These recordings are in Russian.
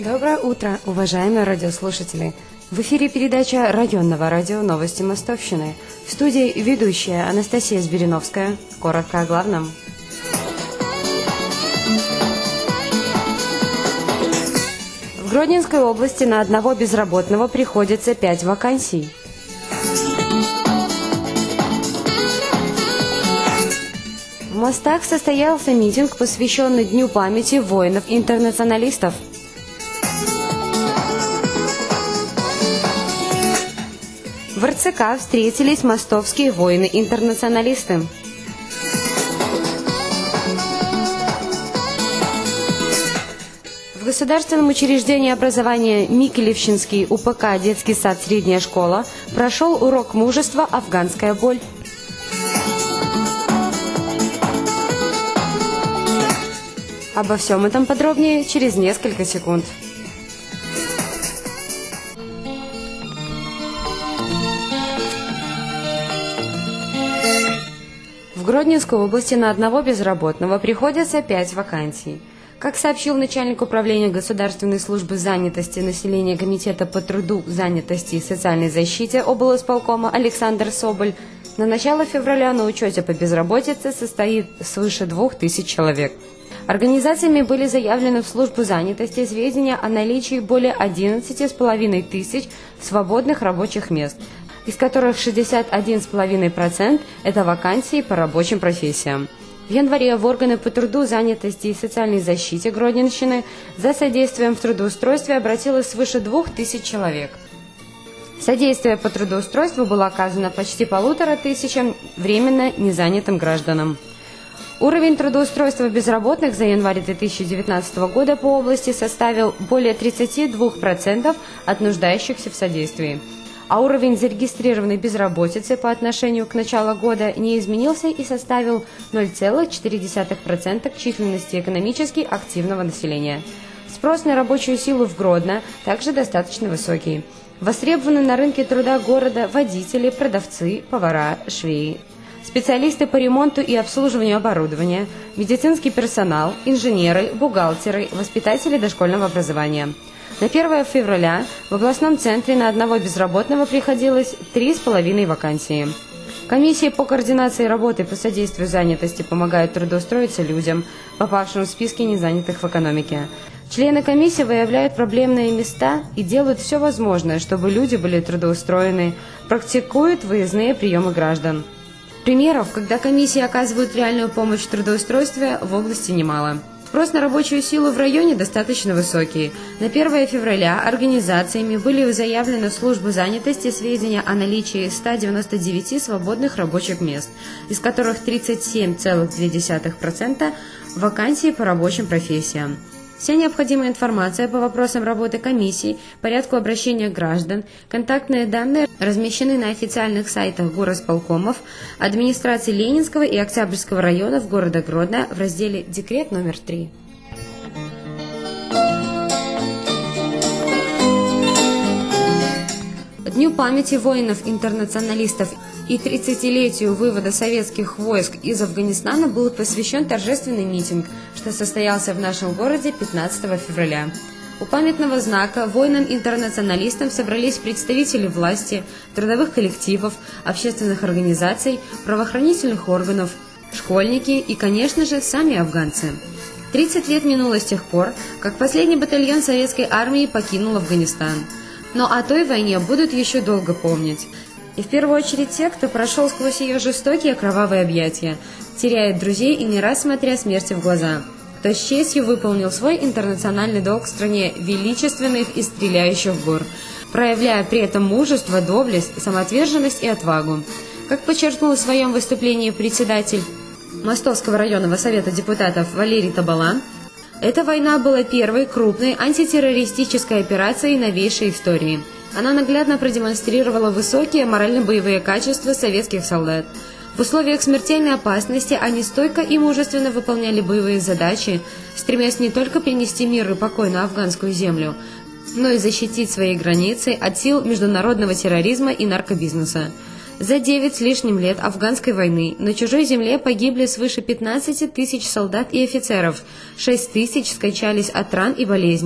Доброе утро, уважаемые радиослушатели! В эфире передача районного радио «Новости Мостовщины». В студии ведущая Анастасия Збириновская. Коротко о главном. В Гродненской области на одного безработного приходится 5 вакансий. В Мостах состоялся митинг, посвященный Дню памяти воинов-интернационалистов. В РЦК встретились мостовские воины-интернационалисты. В государственном учреждении образования Микелевщинский УПК «Детский сад. Средняя школа» прошел урок мужества «Афганская боль». Обо всем этом подробнее через несколько секунд. В Гродненской области на одного безработного приходится 5 вакансий. Как сообщил начальник управления Государственной службы занятости населения Комитета по труду, занятости и социальной защите облсполкома Александр Соболь, на начало февраля на учете по безработице состоит свыше 2000 человек. Организациями были заявлены в службу занятости сведения о наличии более 11,5 тысяч свободных рабочих мест, из которых 61,5% – это вакансии по рабочим профессиям. В январе в органы по труду, занятости и социальной защите Гродненщины за содействием в трудоустройстве обратилось свыше 2000 человек. Содействие по трудоустройству было оказано почти 1500 временно незанятым гражданам. Уровень трудоустройства безработных за январь 2019 года по области составил более 32% от нуждающихся в содействии. А уровень зарегистрированной безработицы по отношению к началу года не изменился и составил 0,4% к численности экономически активного населения. Спрос на рабочую силу в Гродно также достаточно высокий. Востребованы на рынке труда города водители, продавцы, повара, швеи, специалисты по ремонту и обслуживанию оборудования, медицинский персонал, инженеры, бухгалтеры, воспитатели дошкольного образования. На 1 февраля в областном центре на одного безработного приходилось 3,5 вакансии. Комиссии по координации работы по содействию занятости помогают трудоустроиться людям, попавшим в списки незанятых в экономике. Члены комиссии выявляют проблемные места и делают все возможное, чтобы люди были трудоустроены, практикуют выездные приемы граждан. Примеров, когда комиссии оказывают реальную помощь в трудоустройстве, в области немало. Спрос на рабочую силу в районе достаточно высокий. На 1 февраля организациями были заявлены в службу занятости сведения о наличии 199 свободных рабочих мест, из которых 37,2% вакансий по рабочим профессиям. Вся необходимая информация по вопросам работы комиссий, порядку обращения граждан, контактные данные размещены на официальных сайтах горосполкомов, администрации Ленинского и Октябрьского районов города Гродно в разделе «Декрет номер 3». Дню памяти воинов-интернационалистов и 30-летию вывода советских войск из Афганистана был посвящен торжественный митинг, что состоялся в нашем городе 15 февраля. У памятного знака воинам-интернационалистам собрались представители власти, трудовых коллективов, общественных организаций, правоохранительных органов, школьники и, конечно же, сами афганцы. 30 лет минуло с тех пор, как последний батальон советской армии покинул Афганистан. Но о той войне будут еще долго помнить. И в первую очередь те, кто прошел сквозь ее жестокие кровавые объятия, теряет друзей и не раз смотря смерти в глаза, кто с честью выполнил свой интернациональный долг в стране величественных и стреляющих гор, проявляя при этом мужество, доблесть, самоотверженность и отвагу. Как подчеркнул в своем выступлении председатель Мостовского районного совета депутатов Валерий Табалан, эта война была первой крупной антитеррористической операцией новейшей истории. Она наглядно продемонстрировала высокие морально-боевые качества советских солдат. В условиях смертельной опасности они стойко и мужественно выполняли боевые задачи, стремясь не только принести мир и покой на афганскую землю, но и защитить свои границы от сил международного терроризма и наркобизнеса. За 9 с лишним лет афганской войны на чужой земле погибли свыше 15 тысяч солдат и офицеров, 6 тысяч скончались от ран и болезней,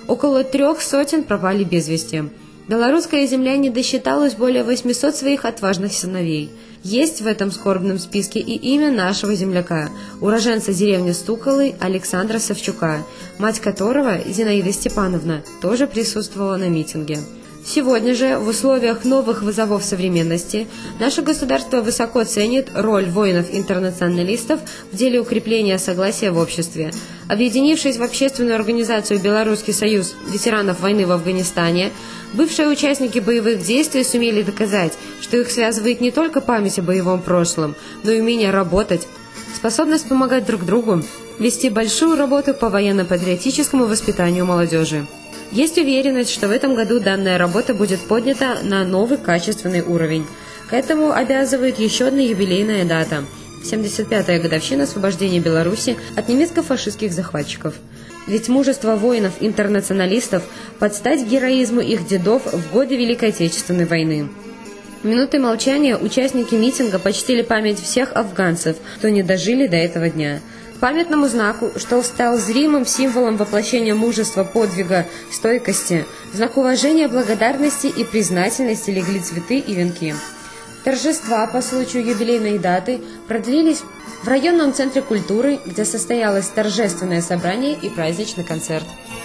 Около 300 пропали без вести. Белорусская земля не досчиталась более 800 своих отважных сыновей. Есть в этом скорбном списке и имя нашего земляка, уроженца деревни Стуколы Александра Савчука, мать которого, Зинаида Степановна, тоже присутствовала на митинге. Сегодня же, в условиях новых вызовов современности, наше государство высоко ценит роль воинов-интернационалистов в деле укрепления согласия в обществе. Объединившись в общественную организацию «Белорусский союз ветеранов войны в Афганистане», бывшие участники боевых действий сумели доказать, что их связывает не только память о боевом прошлом, но и умение работать, способность помогать друг другу, вести большую работу по военно-патриотическому воспитанию молодежи. Есть уверенность, что в этом году данная работа будет поднята на новый качественный уровень. К этому обязывает еще одна юбилейная дата – 75-я годовщина освобождения Беларуси от немецко-фашистских захватчиков. Ведь мужество воинов-интернационалистов под стать героизму их дедов в годы Великой Отечественной войны. Минутой молчания участники митинга почтили память всех афганцев, кто не дожили до этого дня. Памятному знаку, что стал зримым символом воплощения мужества, подвига, стойкости, знак уважения, благодарности и признательности легли цветы и венки. Торжества по случаю юбилейной даты продлились в районном центре культуры, где состоялось торжественное собрание и праздничный концерт.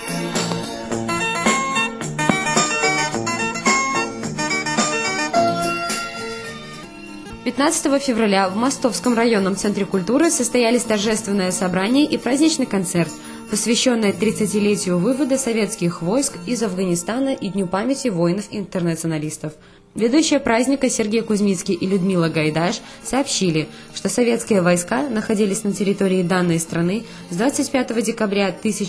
15 февраля в Мостовском районном центре культуры состоялись торжественное собрание и праздничный концерт, посвященный 30-летию вывода советских войск из Афганистана и Дню памяти воинов-интернационалистов. Ведущие праздника Сергей Кузьмицкий и Людмила Гайдаш сообщили, что советские войска находились на территории данной страны с 25 декабря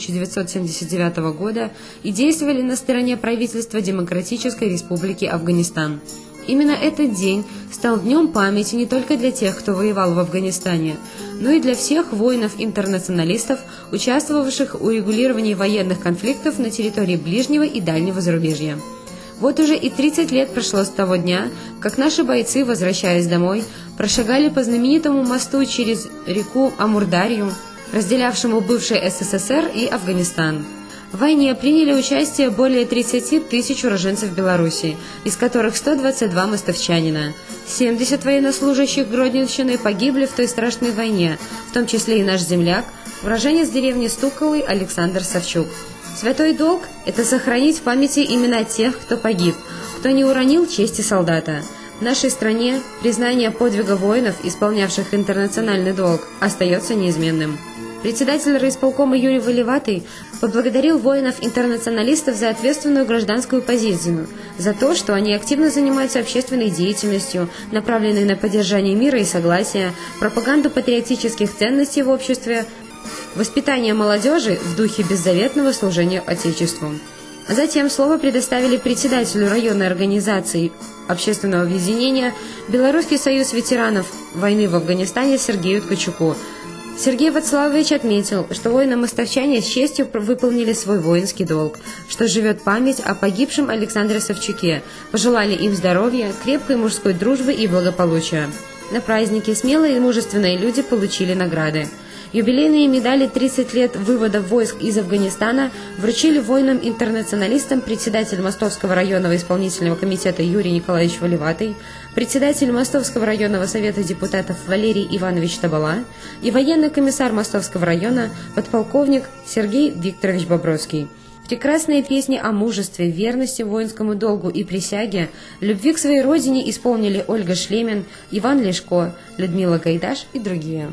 1979 года и действовали на стороне правительства Демократической Республики Афганистан. Именно этот день стал днем памяти не только для тех, кто воевал в Афганистане, но и для всех воинов-интернационалистов, участвовавших в урегулировании военных конфликтов на территории ближнего и дальнего зарубежья. Вот уже и 30 лет прошло с того дня, как наши бойцы, возвращаясь домой, прошагали по знаменитому мосту через реку Амурдарью, разделявшему бывший СССР и Афганистан. В войне приняли участие более 30 тысяч уроженцев Беларуси, из которых 122 мостовчанина. 70 военнослужащих Гродненщины погибли в той страшной войне, в том числе и наш земляк, уроженец деревни Стуколы Александр Савчук. Святой долг – это сохранить в памяти имена тех, кто погиб, кто не уронил чести солдата. В нашей стране признание подвига воинов, исполнявших интернациональный долг, остается неизменным. Председатель райисполкома Юрий Валиватый поблагодарил воинов-интернационалистов за ответственную гражданскую позицию, за то, что они активно занимаются общественной деятельностью, направленной на поддержание мира и согласия, пропаганду патриотических ценностей в обществе, воспитание молодежи в духе беззаветного служения Отечеству. Затем слово предоставили председателю районной организации общественного объединения «Белорусский союз ветеранов войны в Афганистане» Сергею Ткачуку. Сергей Вацлавович отметил, что воины-мостовчане с честью выполнили свой воинский долг, что живет память о погибшем Александре Савчуке, пожелали им здоровья, крепкой мужской дружбы и благополучия. На празднике смелые и мужественные люди получили награды. Юбилейные медали 30 лет вывода войск из Афганистана вручили воинам-интернационалистам председатель Мостовского районного исполнительного комитета Юрий Николаевич Валиватый, председатель Мостовского районного совета депутатов Валерий Иванович Табала и военный комиссар Мостовского района подполковник Сергей Викторович Бобровский. Прекрасные песни о мужестве, верности воинскому долгу и присяге, любви к своей родине исполнили Ольга Шлемин, Иван Лешко, Людмила Гайдаш и другие.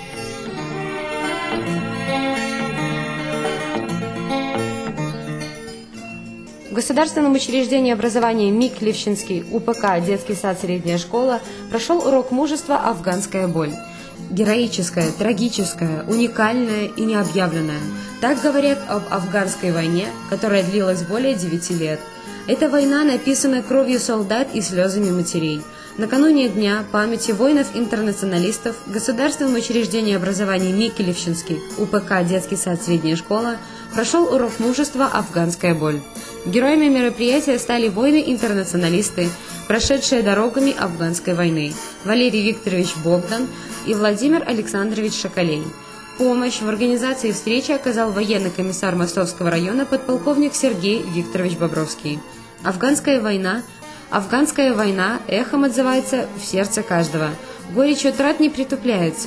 В государственном учреждении образования МИК Левчинский, УПК, детский сад, средняя школа прошел урок мужества «Афганская боль». Героическая, трагическая, уникальная и необъявленная. Так говорят об афганской войне, которая длилась более 9 лет. Эта война написана кровью солдат и слезами матерей. Накануне Дня памяти воинов-интернационалистов в Государственном учреждении образования МИК Левчинский, УПК, детский сад, средняя школа прошел урок мужества «Афганская боль». Героями мероприятия стали воины-интернационалисты, прошедшие дорогами афганской войны, Валерий Викторович Богдан и Владимир Александрович Шакалей. Помощь в организации встречи оказал военный комиссар Мостовского района подполковник Сергей Викторович Бобровский. Афганская война эхом отзывается в сердце каждого. Горечь утрат не притупляется.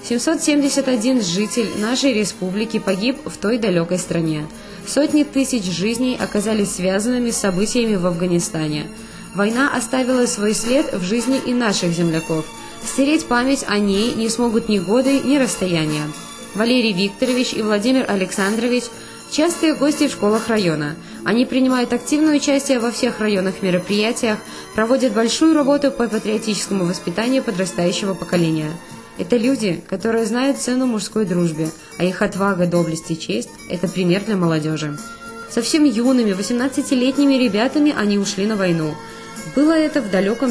771 житель нашей республики погиб в той далекой стране. Сотни тысяч жизней оказались связанными с событиями в Афганистане. Война оставила свой след в жизни и наших земляков. Стереть память о ней не смогут ни годы, ни расстояния. Валерий Викторович и Владимир Александрович – частые гости в школах района. Они принимают активное участие во всех районных мероприятиях, проводят большую работу по патриотическому воспитанию подрастающего поколения. Это люди, которые знают цену мужской дружбе, а их отвага, доблесть и честь – это пример для молодежи. Совсем юными, 18-летними ребятами они ушли на войну. Было это в далеком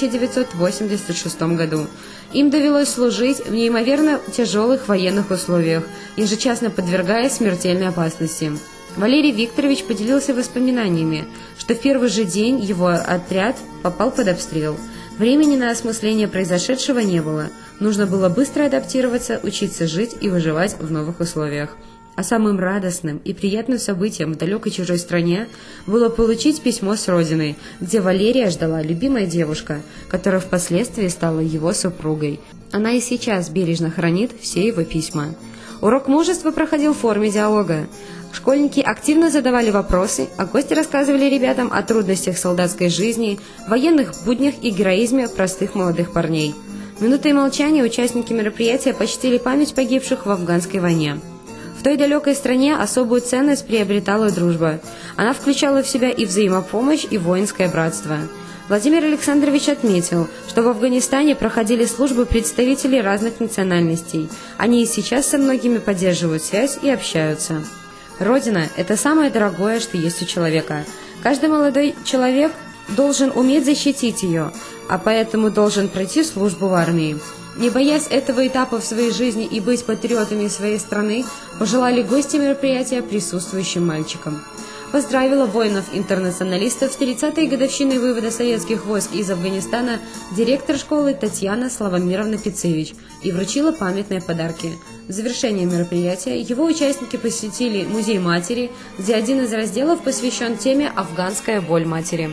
1986 году. Им довелось служить в неимоверно тяжелых военных условиях, ежечасно подвергаясь смертельной опасности. Валерий Викторович поделился воспоминаниями, что в первый же день его отряд попал под обстрел. Времени на осмысление произошедшего не было. Нужно было быстро адаптироваться, учиться жить и выживать в новых условиях. А самым радостным и приятным событием в далекой чужой стране было получить письмо с родины, где Валерия ждала любимая девушка, которая впоследствии стала его супругой. Она и сейчас бережно хранит все его письма. Урок мужества проходил в форме диалога. Школьники активно задавали вопросы, а гости рассказывали ребятам о трудностях солдатской жизни, военных буднях и героизме простых молодых парней. Минутой молчания участники мероприятия почтили память погибших в афганской войне. В той далекой стране особую ценность приобретала дружба. Она включала в себя и взаимопомощь, и воинское братство. Владимир Александрович отметил, что в Афганистане проходили службы представителей разных национальностей. Они и сейчас со многими поддерживают связь и общаются. Родина – это самое дорогое, что есть у человека. Каждый молодой человек должен уметь защитить ее, а поэтому должен пройти службу в армии. Не боясь этого этапа в своей жизни и быть патриотами своей страны, пожелали гости мероприятия присутствующим мальчикам. Поздравила воинов-интернационалистов с 30-й годовщиной вывода советских войск из Афганистана директор школы Татьяна Славомировна Пицевич и вручила памятные подарки. В завершение мероприятия его участники посетили музей матери, где один из разделов посвящен теме «Афганская боль матери».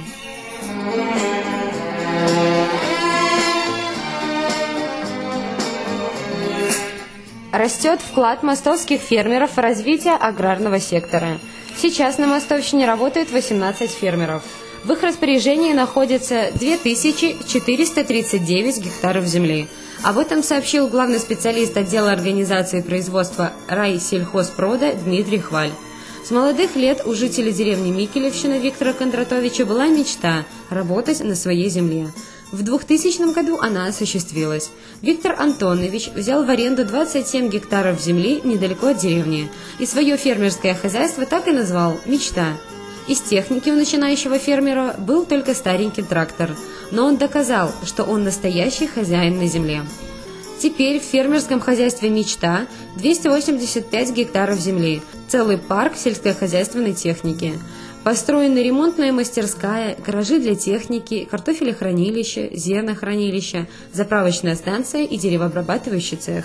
Растет вклад мостовских фермеров в развитие аграрного сектора. Сейчас на Мостовщине работает 18 фермеров. В их распоряжении находится 2439 гектаров земли. Об этом сообщил главный специалист отдела организации производства райсельхозпрода Дмитрий Хваль. С молодых лет у жителей деревни Микелевщина Виктора Кондратовича была мечта работать на своей земле. В 2000 году она осуществилась. Виктор Антонович взял в аренду 27 гектаров земли недалеко от деревни, и свое фермерское хозяйство так и назвал «Мечта». Из техники у начинающего фермера был только старенький трактор, но он доказал, что он настоящий хозяин на земле. Теперь в фермерском хозяйстве «Мечта» 285 гектаров земли, целый парк сельскохозяйственной техники. Построена ремонтная мастерская, гаражи для техники, картофелехранилище, зернохранилище, заправочная станция и деревообрабатывающий цех.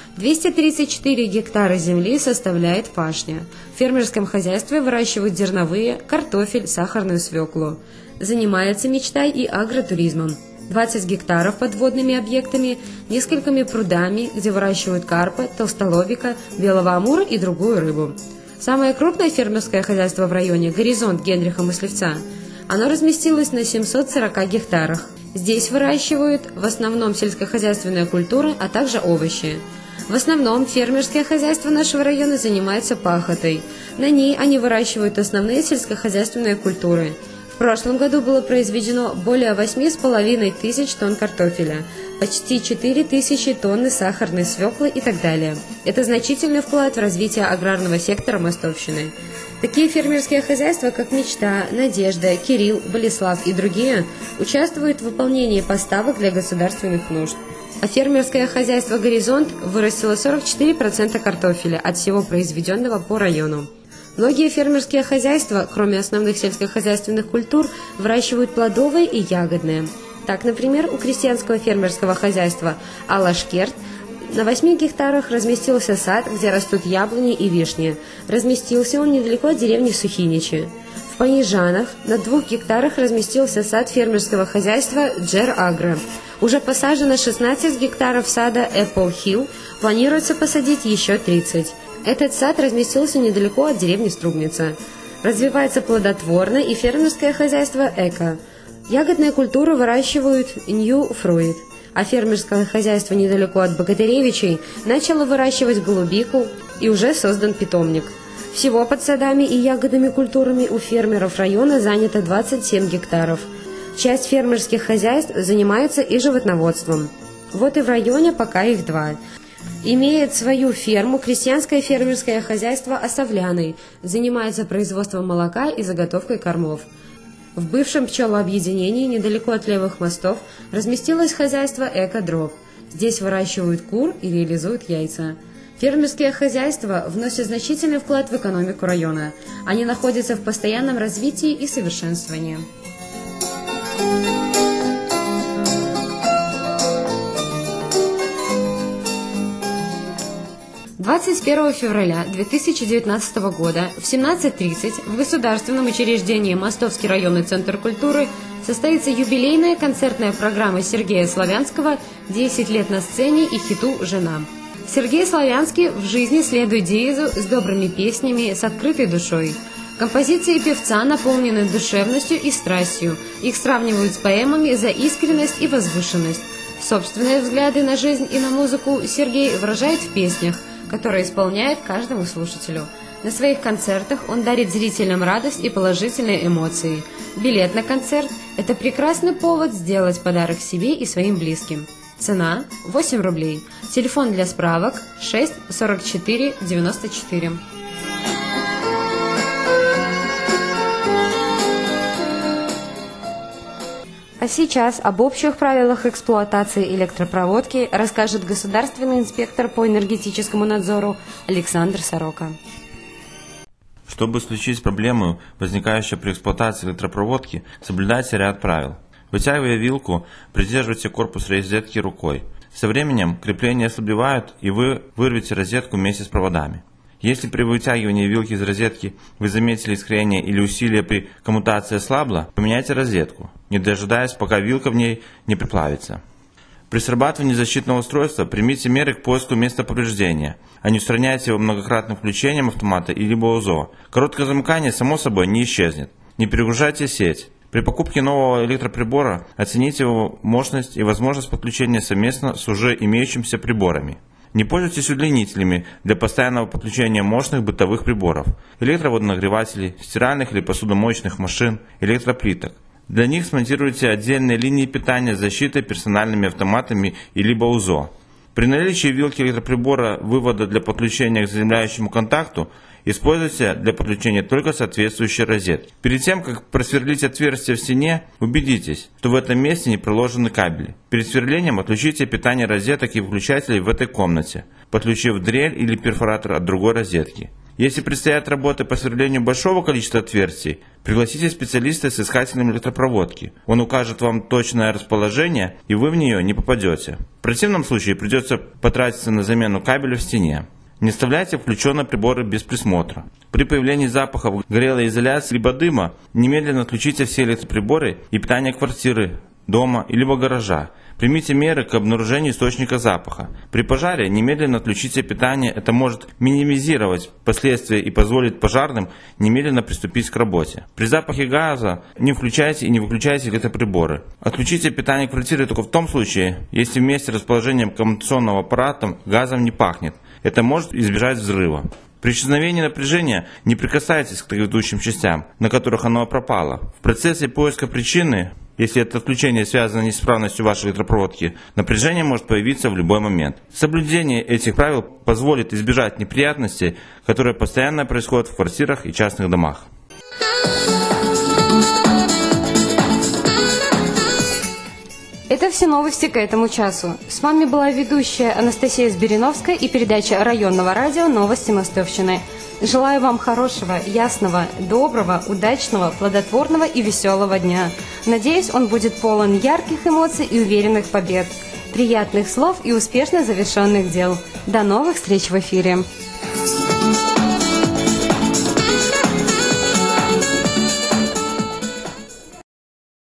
234 гектара земли составляет пашня. В фермерском хозяйстве выращивают зерновые, картофель, сахарную свеклу. Занимается «Мечта» и агротуризмом. 20 гектаров подводными объектами, несколькими прудами, где выращивают карпа, толстолобика, белого амура и другую рыбу. Самое крупное фермерское хозяйство в районе – «Горизонт» Генриха Мыслевца. Оно разместилось на 740 гектарах. Здесь выращивают в основном сельскохозяйственные культуры, а также овощи. В основном фермерское хозяйство нашего района занимается пахотой. На ней они выращивают основные сельскохозяйственные культуры. В прошлом году было произведено более 8,5 тысяч тонн картофеля, почти 4 тысячи тонн сахарной свеклы и так далее. Это значительный вклад в развитие аграрного сектора Мостовщины. Такие фермерские хозяйства, как «Мечта», «Надежда», «Кирилл», «Болеслав» и другие, участвуют в выполнении поставок для государственных нужд. А фермерское хозяйство «Горизонт» вырастило 44% картофеля от всего произведенного по району. Многие фермерские хозяйства, кроме основных сельскохозяйственных культур, выращивают плодовые и ягодные. Так, например, у крестьянского фермерского хозяйства «Алашкерт» На 8 гектарах разместился сад, где растут яблони и вишни. Разместился он недалеко от деревни Сухиничи. В Понижанах на 2 гектарах разместился сад фермерского хозяйства Джер Агро. Уже посажено 16 гектаров сада Apple Hill, планируется посадить еще 30. Этот сад разместился недалеко от деревни Струбница. Развивается плодотворно и фермерское хозяйство Эко. Ягодные культуры выращивают New Fruit, а фермерское хозяйство недалеко от Богатыревичей начало выращивать голубику и уже создан питомник. Всего под садами и ягодными культурами у фермеров района занято 27 гектаров. Часть фермерских хозяйств занимается и животноводством. Вот и в районе пока их 2. Имеет свою ферму крестьянское фермерское хозяйство Осовляный, занимается производством молока и заготовкой кормов. В бывшем пчелообъединении недалеко от Левых мостов разместилось хозяйство Эко-Дроб. Здесь выращивают кур и реализуют яйца. Фермерские хозяйства вносят значительный вклад в экономику района. Они находятся в постоянном развитии и совершенствовании. «21 февраля 2019 года в 17:30 в Государственном учреждении Мостовский районный центр культуры состоится юбилейная концертная программа Сергея Славянского «10 лет на сцене» и хиту «Жена». Сергей Славянский в жизни следует девизу «С добрыми песнями, с открытой душой». Композиции певца наполнены душевностью и страстью. Их сравнивают с поэмами за искренность и возвышенность. Собственные взгляды на жизнь и на музыку Сергей выражает в песнях, которые исполняет каждому слушателю. На своих концертах он дарит зрителям радость и положительные эмоции. Билет на концерт – это прекрасный повод сделать подарок себе и своим близким. Цена – 8 рублей. Телефон для справок – 6 44 94. А сейчас об общих правилах эксплуатации электропроводки расскажет государственный инспектор по энергетическому надзору Александр Сорока. Чтобы исключить проблему, возникающую при эксплуатации электропроводки, соблюдайте ряд правил. Вытягивая вилку, придерживайте корпус розетки рукой. Со временем крепления ослабевают, и вы вырвете розетку вместе с проводами. Если при вытягивании вилки из розетки вы заметили искрение или усилие при коммутации ослабло, поменяйте розетку, не дожидаясь, пока вилка в ней не приплавится. При срабатывании защитного устройства примите меры к поиску места повреждения, а не устраняйте его многократным включением автомата или УЗО. Короткое замыкание, само собой, не исчезнет. Не перегружайте сеть. При покупке нового электроприбора оцените его мощность и возможность подключения совместно с уже имеющимися приборами. Не пользуйтесь удлинителями для постоянного подключения мощных бытовых приборов, электроводонагревателей, стиральных или посудомоечных машин, электроплиток. Для них смонтируйте отдельные линии питания с защитой персональными автоматами и либо УЗО. При наличии вилки электроприбора вывода для подключения к заземляющему контакту используйте для подключения только соответствующие розетки. Перед тем, как просверлить отверстие в стене, убедитесь, что в этом месте не проложены кабели. Перед сверлением отключите питание розеток и выключателей в этой комнате, подключив дрель или перфоратор от другой розетки. Если предстоят работы по сверлению большого количества отверстий, пригласите специалиста с искателем электропроводки. Он укажет вам точное расположение, и вы в нее не попадете. В противном случае придется потратиться на замену кабеля в стене. Не оставляйте включенные приборы без присмотра. При появлении запахов горелой изоляции либо дыма, немедленно отключите все электроприборы и питание квартиры, дома или гаража. Примите меры к обнаружению источника запаха. При пожаре немедленно отключите питание, это может минимизировать последствия и позволит пожарным немедленно приступить к работе. При запахе газа не включайте и не выключайте электроприборы. Отключите питание квартиры только в том случае, если вместе с расположением коммутационного аппарата газом не пахнет. Это может избежать взрыва. При исчезновении напряжения не прикасайтесь к ведущим частям, на которых оно пропало. В процессе поиска причины, если это отключение связано с неисправностью вашей электропроводки, напряжение может появиться в любой момент. Соблюдение этих правил позволит избежать неприятностей, которые постоянно происходят в квартирах и частных домах. Это все новости к этому часу. С вами была ведущая Анастасия Сбериновская и передача районного радио «Новости Мостовщины». Желаю вам хорошего, ясного, доброго, удачного, плодотворного и веселого дня. Надеюсь, он будет полон ярких эмоций и уверенных побед. приятных слов и успешно завершенных дел. До новых встреч в эфире.